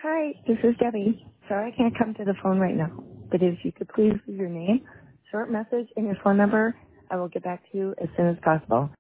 Hi, this is Debbie. Sorry I can't come to the phone right now, but if you could please leave your name, short message, and your phone number, I will get back to you as soon as possible.